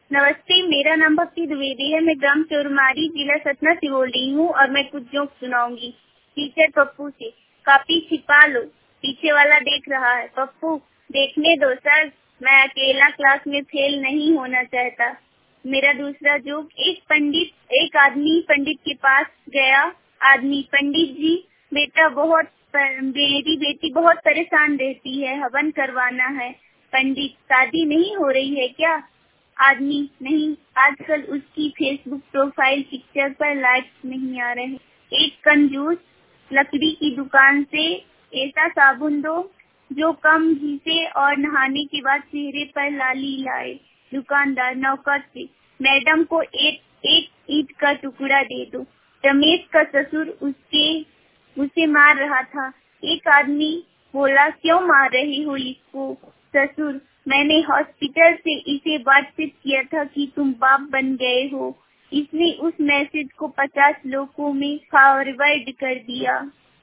नमस्ते, मेरा नाम भक्ति द्विवेदी है। मैं ग्राम चोरमारी, जिला सतना से बोल रही हूँ और मैं कुछ जोक सुनाऊंगी। टीचर पप्पू से, कॉपी छिपा लो, पीछे वाला देख रहा है। पप्पू, देखने दो सर, मैं अकेला क्लास में फेल नहीं होना चाहता। मेरा दूसरा जोक, एक आदमी पंडित के पास गया। आदमी, पंडित जी, मेरी बेटी बहुत परेशान रहती है, हवन करवाना है। पंडित, शादी नहीं हो रही है क्या? आदमी, नहीं, आजकल उसकी फेसबुक प्रोफाइल पिक्चर पर लाइक्स नहीं आ रहे। एक कंजूस, लकड़ी की दुकान से ऐसा साबुन दो जो कम घिसे और नहाने के बाद चेहरे पर लाली लाए। दुकानदार नौकर से, मैडम को एक ईंट का टुकड़ा दे दो। रमेश का ससुर उसे मार रहा था। एक आदमी बोला, क्यों मार रही हो इसको? ससुर, मैंने हॉस्पिटल से इसे व्हाट्सएप किया था कि तुम बाप बन गए हो। इसने उस मैसेज को 50 लोगों में फॉरवर्ड कर दिया।